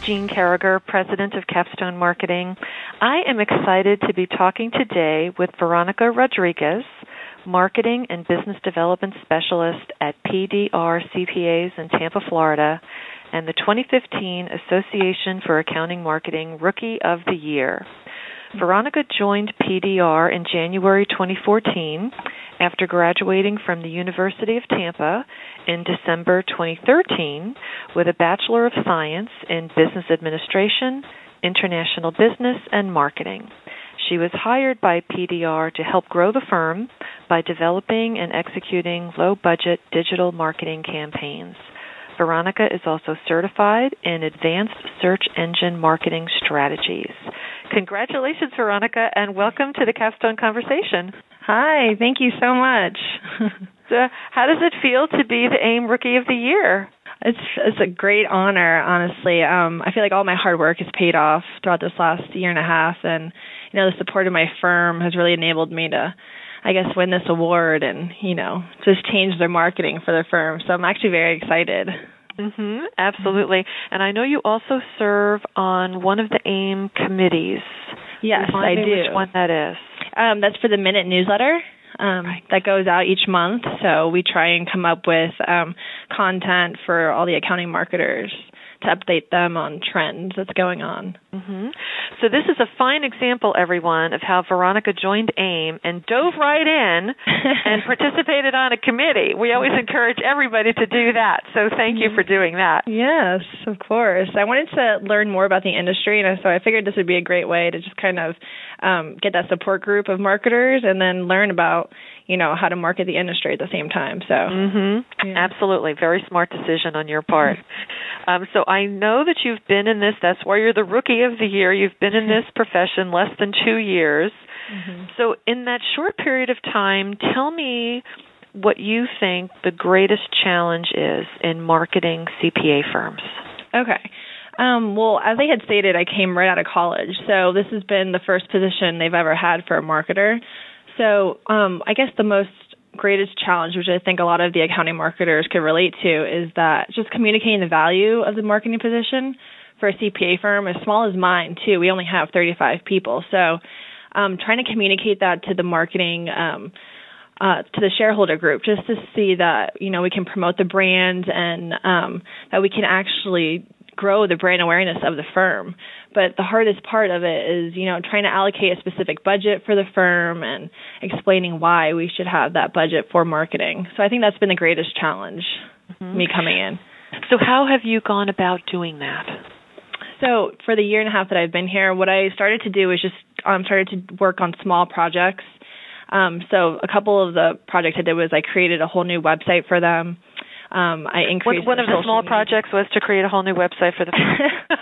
Jean Carragher, President of Capstone Marketing. I am excited to be talking today with Veronica Rodriguez, Marketing and Business Development Specialist at PDR CPAs in Tampa, Florida, and the 2015 Association for Accounting Marketing Rookie of the Year. Veronica joined PDR in January 2014 after graduating from the University of Tampa in December 2013 with a Bachelor of Science in Business Administration, International Business, and Marketing. She was hired by PDR to help grow the firm by developing and executing low-budget digital marketing campaigns. Veronica is also certified in Advanced Search Engine Marketing Strategies. Congratulations, Veronica, and welcome to the Capstone Conversation. Hi, thank you so much. How does it feel to be the AIM Rookie of the Year? It's a great honor, honestly. I feel like all my hard work has paid off throughout this last year and a half, and the support of my firm has really enabled me to, win this award and, just change their marketing for the firm. So I'm actually very excited. Absolutely. And I know you also serve on one of the AIM committees. Yes, I do. Which one that is? That's for the Minute newsletter. That goes out each month. So we try and come up with content for all the accounting marketers to update them on trends that's going on. So this is a fine example, everyone, of how Veronica joined AIM and dove right in and participated on a committee. We always encourage everybody to do that. So thank you for doing that. Yes, of course. I wanted to learn more about the industry, and so I figured this would be a great way to just kind of get that support group of marketers and then learn about how to market the industry at the same time. So, Absolutely. Very smart decision on your part. So I know that you've been in this. That's why you're the Rookie of the Year. You've been in this profession less than 2 years. So in that short period of time, tell me what you think the greatest challenge is in marketing CPA firms. Okay. Well, as I had stated, I came right out of college. So this has been the first position they've ever had for a marketer. So I guess the most greatest challenge, which I think a lot of the accounting marketers could relate to, is that just communicating the value of the marketing position for a CPA firm, as small as mine, too. We only have 35 people. So trying to communicate that to the marketing, to the shareholder group, just to see that, we can promote the brand and that we can actually grow the brand awareness of the firm. But the hardest part of it is, trying to allocate a specific budget for the firm and explaining why we should have that budget for marketing. So I think that's been the greatest challenge, me coming in. So how have you gone about doing that? So for the year and a half that I've been here, what I started to do is just started to work on small projects. So a couple of the projects I did was I created a whole new website for them. I increased one of the small projects was to create a whole new website for the firm.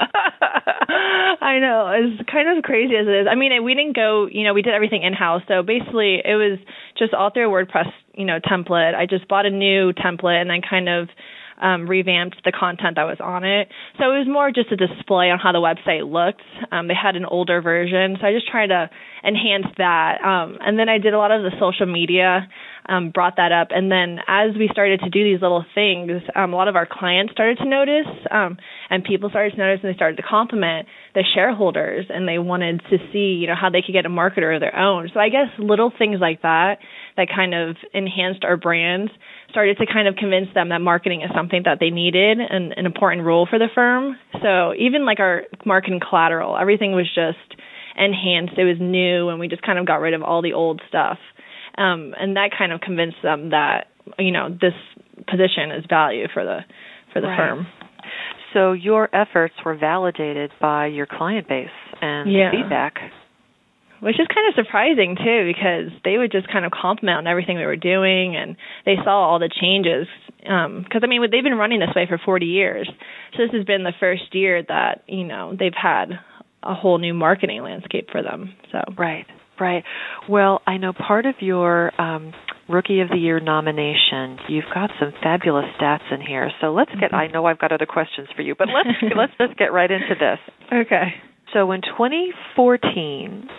I know. As kind of crazy as it is. I mean, we didn't go, we did everything in-house. So basically it was just all through a WordPress, template. I just bought a new template and then kind of revamped the content that was on it. So it was more just a display on how the website looked. They had an older version, so I just tried to enhance that. And then I did a lot of the social media, brought that up. And then as we started to do these little things, a lot of our clients started to notice, and people started to notice, and they started to compliment the shareholders, and they wanted to see, how they could get a marketer of their own. So I guess little things like that kind of enhanced our brands, started to kind of convince them that marketing is something that they needed and an important role for the firm. So even like our marketing collateral, everything was just enhanced. It was new, and we just kind of got rid of all the old stuff. And that kind of convinced them that, this position is value for the firm. So your efforts were validated by your client base and feedback. Which is kind of surprising, too, because they would just kind of compliment on everything we were doing, and they saw all the changes. Because, they've been running this way for 40 years. So this has been the first year that, they've had a whole new marketing landscape for them. So Right. Well, I know part of your Rookie of the Year nomination, you've got some fabulous stats in here. So let's get, I know I've got other questions for you, but let's just get right into this. Okay. So in 2014,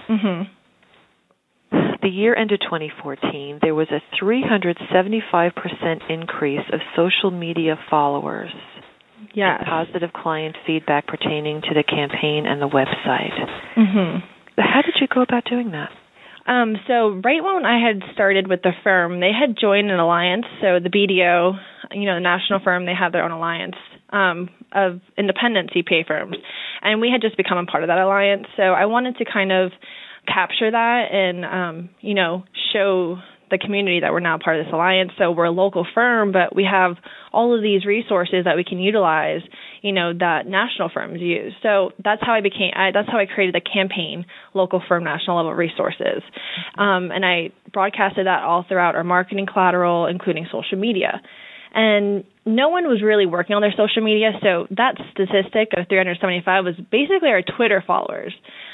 the year ended 2014, there was a 375% increase of social media followers. Yes. And positive client feedback pertaining to the campaign and the website. Mm-hmm. How did you go about doing that? So right when I had started with the firm, they had joined an alliance. So the BDO, the national firm, they have their own alliance of independent CPA firms. And we had just become a part of that alliance. So I wanted to kind of capture that and, show the community that we're now part of this alliance. So we're a local firm, but we have all of these resources that we can utilize, that national firms use. So that's how I created the campaign, Local Firm National Level Resources. And I broadcasted that all throughout our marketing collateral, including social media. And no one was really working on their social media, so that statistic of 375 was basically our Twitter followers.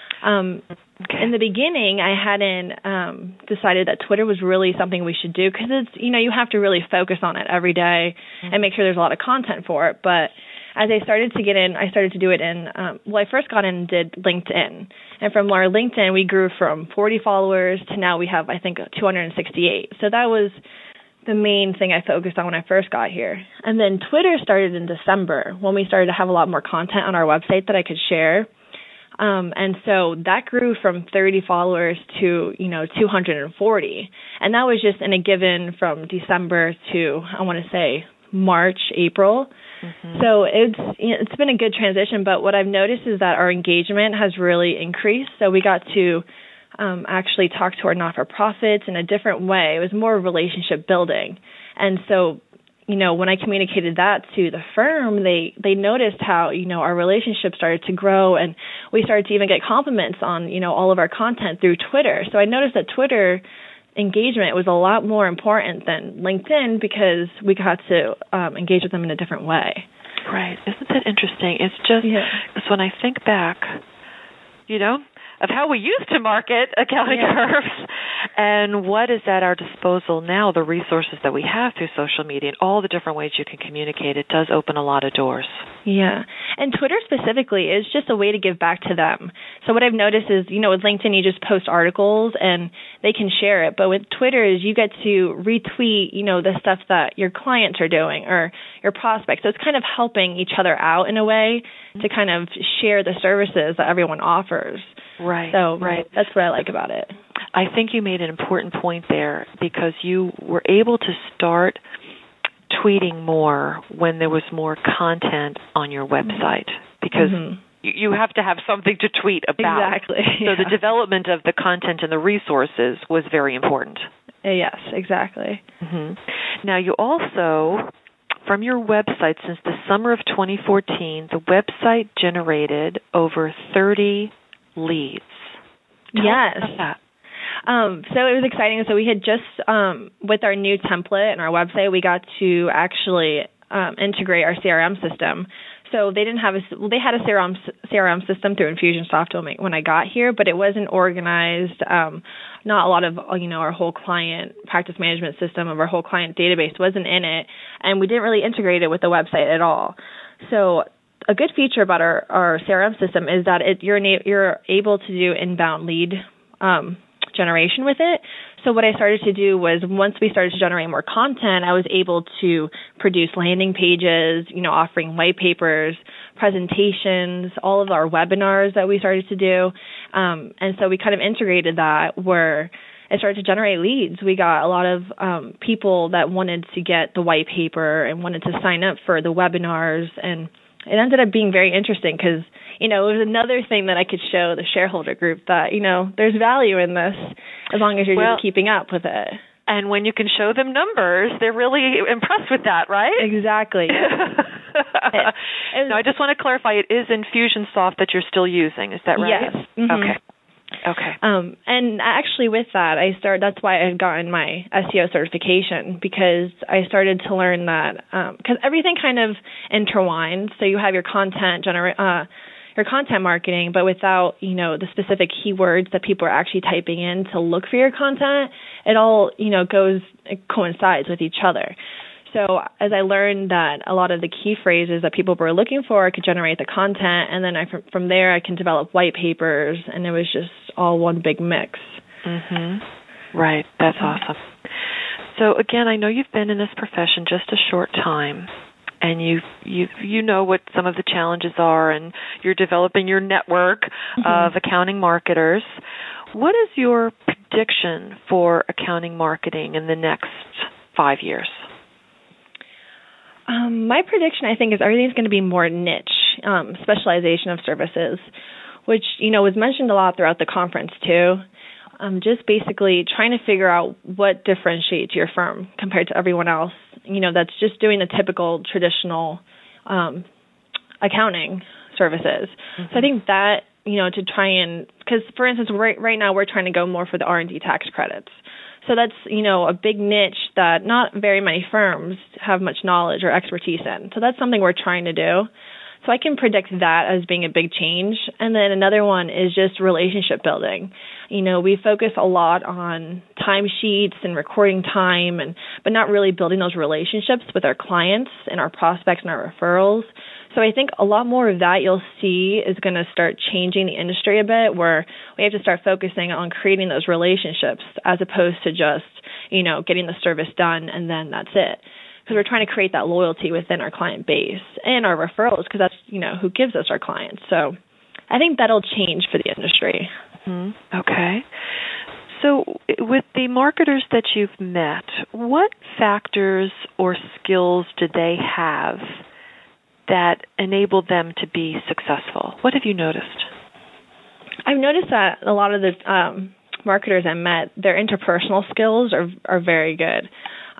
In the beginning, I hadn't decided that Twitter was really something we should do because it's, you have to really focus on it every day and make sure there's a lot of content for it. But as I started to get in, I started to do it in, I first got in and did LinkedIn. And from our LinkedIn, we grew from 40 followers to now we have, I think, 268. So that was the main thing I focused on when I first got here. And then Twitter started in December when we started to have a lot more content on our website that I could share. And so that grew from 30 followers to, 240. And that was just in a given from December to, I want to say, March, April. Mm-hmm. So it's been a good transition. But what I've noticed is that our engagement has really increased. So we got to actually talk to our not-for-profits in a different way. It was more relationship building. And so, when I communicated that to the firm, they noticed how, our relationship started to grow, and we started to even get compliments on, all of our content through Twitter. So I noticed that Twitter engagement was a lot more important than LinkedIn because we got to engage with them in a different way. Right. Isn't that interesting? It's just, it's when I think back, of how we used to market accounting firms and what is at our disposal now, the resources that we have through social media and all the different ways you can communicate, it does open a lot of doors. Yeah. And Twitter specifically is just a way to give back to them. So what I've noticed is, with LinkedIn, you just post articles and they can share it. But with Twitter is you get to retweet, the stuff that your clients are doing or your prospects. So it's kind of helping each other out in a way to kind of share the services that everyone offers. Right. So that's what I like about it. I think you made an important point there because you were able to start tweeting more when there was more content on your website because you have to have something to tweet about. Exactly. So the development of the content and the resources was very important. Yes, exactly. Mm-hmm. Now you also, from your website, since the summer of 2014, the website generated over 30 leads. Tell us about that. So it was exciting. So we had just, with our new template and our website, we got to actually integrate our CRM system. So they didn't have they had a CRM system through Infusionsoft when I got here, but it wasn't organized. Not a lot of, our whole client practice management system of our whole client database wasn't in it, and we didn't really integrate it with the website at all. So a good feature about our CRM system is that you're able to do inbound lead generation with it. So what I started to do was once we started to generate more content, I was able to produce landing pages, offering white papers, presentations, all of our webinars that we started to do. And so we kind of integrated that where it started to generate leads. We got a lot of people that wanted to get the white paper and wanted to sign up for the webinars, and it ended up being very interesting because, it was another thing that I could show the shareholder group that, there's value in this as long as you're just keeping up with it. And when you can show them numbers, they're really impressed with that, right? Exactly. Now, I just want to clarify, it is Infusionsoft that you're still using. Is that right? Yes. Mm-hmm. Okay. And actually with that, that's why I had gotten my SEO certification, because I started to learn that, because everything kind of intertwines. So you have your content your content marketing, but without, the specific keywords that people are actually typing in to look for your content, it all, it coincides with each other. So as I learned that a lot of the key phrases that people were looking for, I could generate the content, and then from there I can develop white papers, and it was just all one big mix. Mm-hmm. Right. That's awesome. So again, I know you've been in this profession just a short time. and you know what some of the challenges are, and you're developing your network of accounting marketers. What is your prediction for accounting marketing in the next 5 years? My prediction, I think, is everything's going to be more niche, specialization of services, which, was mentioned a lot throughout the conference, too. Just basically trying to figure out what differentiates your firm compared to everyone else, that's just doing the typical traditional accounting services. So I think that, to try and, because, for instance, right now we're trying to go more for the R&D tax credits. So that's, a big niche that not very many firms have much knowledge or expertise in. So that's something we're trying to do. So I can predict that as being a big change. And then another one is just relationship building. We focus a lot on timesheets and recording time, but not really building those relationships with our clients and our prospects and our referrals. So I think a lot more of that you'll see is going to start changing the industry a bit, where we have to start focusing on creating those relationships as opposed to just, getting the service done and then that's it. Because we're trying to create that loyalty within our client base and our referrals, because that's, who gives us our clients. So I think that'll change for the industry. Okay. So with the marketers that you've met, what factors or skills did they have that enabled them to be successful? What have you noticed? I've noticed that a lot of the marketers I met, their interpersonal skills are very good.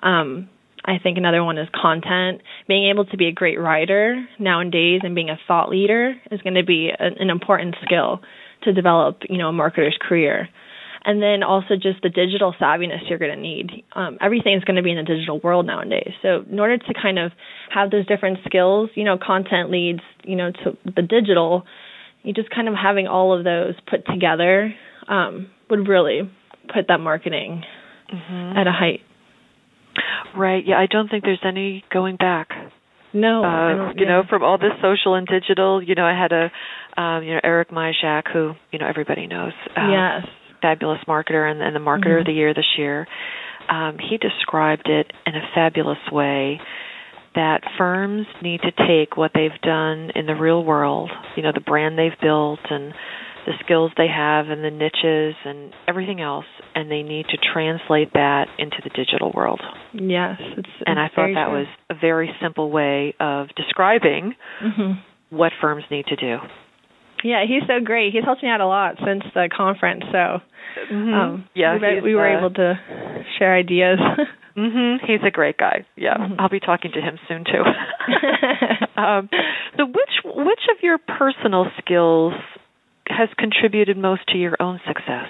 I think another one is content. Being able to be a great writer nowadays and being a thought leader is going to be an important skill to develop, a marketer's career. And then also just the digital savviness you're going to need. Everything is going to be in the digital world nowadays. So in order to kind of have those different skills, content leads, to the digital, you just kind of having all of those put together would really put that marketing at a height. Right. Yeah, I don't think there's any going back. No. From all this social and digital, I had Eric Majak, who, everybody knows. Yes. Fabulous marketer and the marketer of the year this year. He described it in a fabulous way that firms need to take what they've done in the real world, the brand they've built and the skills they have and the niches and everything else, and they need to translate that into the digital world. Yes. And I thought that was a very simple way of describing what firms need to do. Yeah, he's so great. He's helped me out a lot since the conference, so we were able to share ideas. He's a great guy. Yeah, I'll be talking to him soon too. So which of your personal skills has contributed most to your own success?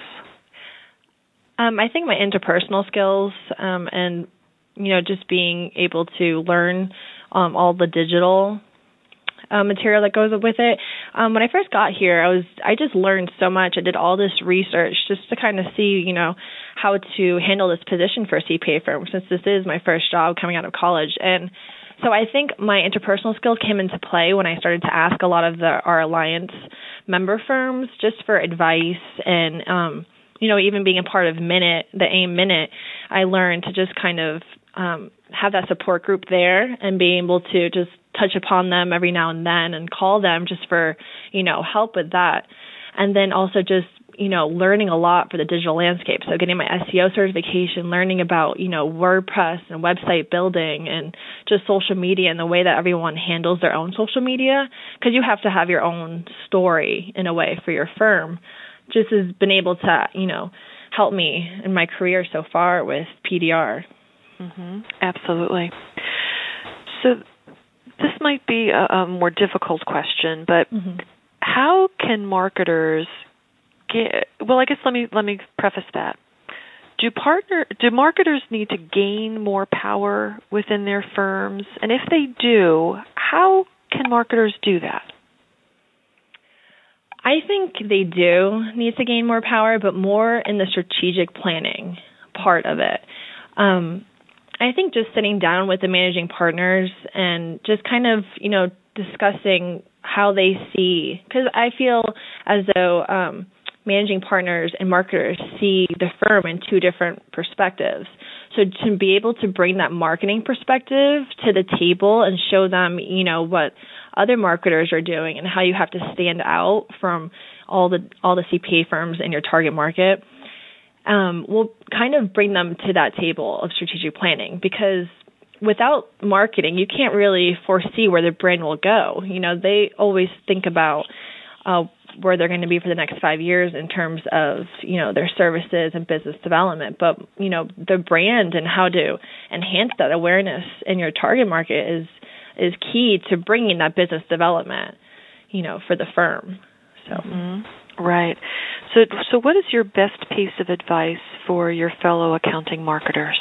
I think my interpersonal skills and just being able to learn all the digital material that goes with it. When I first got here, I just learned so much. I did all this research just to kind of see, how to handle this position for a CPA firm, since this is my first job coming out of college. And so I think my interpersonal skills came into play when I started to ask a lot of our Alliance member firms just for advice and, even being a part of the AIM Minute, I learned to just kind of have that support group there and be able to just touch upon them every now and then and call them just for, help with that. And then also just, learning a lot for the digital landscape. So getting my SEO certification, learning about, WordPress and website building and just social media and the way that everyone handles their own social media, because you have to have your own story in a way for your firm. Just has been able to, help me in my career so far with PDR. Absolutely. So this might be a more difficult question, but how can marketers I guess let me preface that. Do marketers need to gain more power within their firms? And if they do, how can marketers do that? I think they do need to gain more power, but more in the strategic planning part of it. I think just sitting down with the managing partners and just kind of, discussing how they see, because I feel as though managing partners and marketers see the firm in two different perspectives. So to be able to bring that marketing perspective to the table and show them, what other marketers are doing and how you have to stand out from all the CPA firms in your target market, will kind of bring them to that table of strategic planning, because without marketing, you can't really foresee where the brand will go. They always think about where they're going to be for the next 5 years in terms of, their services and business development. But, the brand and how to enhance that awareness in your target market is key to bringing that business development, for the firm. So. Mm-hmm. Right. So what is your best piece of advice for your fellow accounting marketers?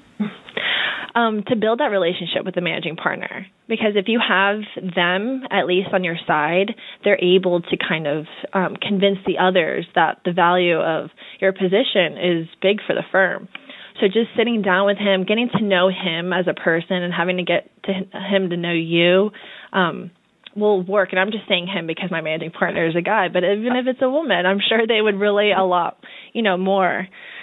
To build that relationship with the managing partner, because if you have them at least on your side, they're able to kind of convince the others that the value of your position is big for the firm. So just sitting down with him, getting to know him as a person and having to get to him to know you will work. And I'm just saying him because my managing partner is a guy, but even if it's a woman, I'm sure they would relate a lot, more.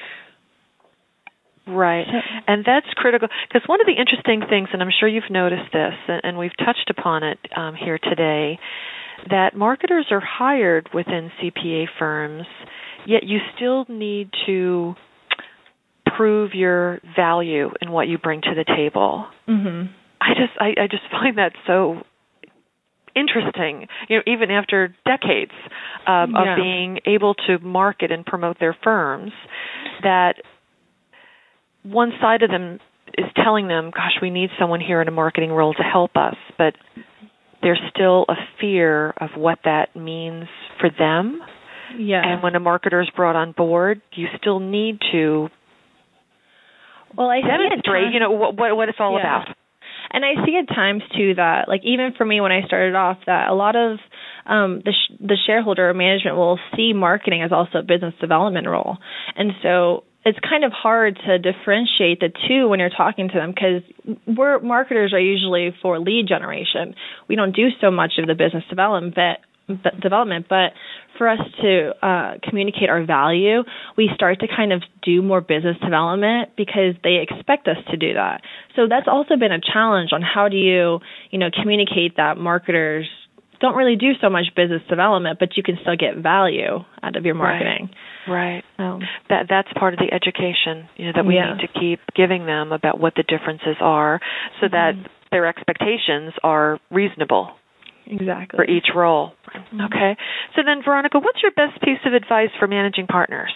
Right. And that's critical, because one of the interesting things, and I'm sure you've noticed this, and we've touched upon it here today, that marketers are hired within CPA firms, yet you still need to prove your value in what you bring to the table. Mm-hmm. I just find that so interesting, even after decades of being able to market and promote their firms, that one side of them is telling them, gosh, we need someone here in a marketing role to help us, but there's still a fear of what that means for them. Yeah. And when a marketer is brought on board, you still need to demonstrate, what it's all about. And I see at times, too, that, even for me when I started off, that a lot of the shareholder or management will see marketing as also a business development role. And so it's kind of hard to differentiate the two when you're talking to them, because marketers are usually for lead generation. We don't do so much of the business development, but for us to communicate our value, we start to kind of do more business development because they expect us to do that. So that's also been a challenge on how do you, communicate that marketers don't really do so much business development, but you can still get value out of your marketing. Right. That's part of the education, that we need to keep giving them about what the differences are, so that their expectations are reasonable. Exactly. For each role. Mm-hmm. Okay. So then, Veronica, what's your best piece of advice for managing partners?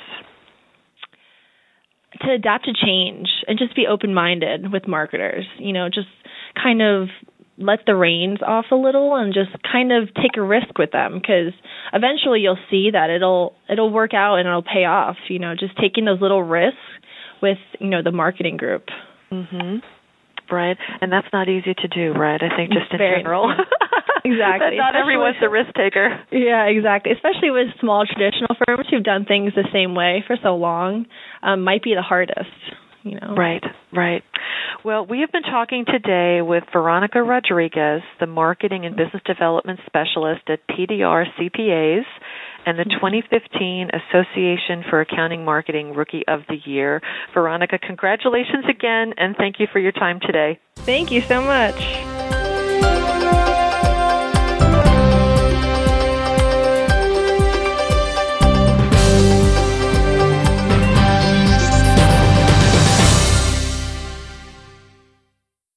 To adapt to change and just be open-minded with marketers. Just kind of let the reins off a little and just kind of take a risk with them, because eventually you'll see that it'll work out and it'll pay off. Just taking those little risks with the marketing group. Mm-hmm. Right. And that's not easy to do, right? I think just in general. Exactly. Not everyone's a risk taker. Yeah, exactly. Especially with small traditional firms who've done things the same way for so long, might be the hardest. Right. Well, we have been talking today with Veronica Rodriguez, the Marketing and Business Development Specialist at PDR CPAs and the 2015 Association for Accounting Marketing Rookie of the Year. Veronica, congratulations again, and thank you for your time today. Thank you so much.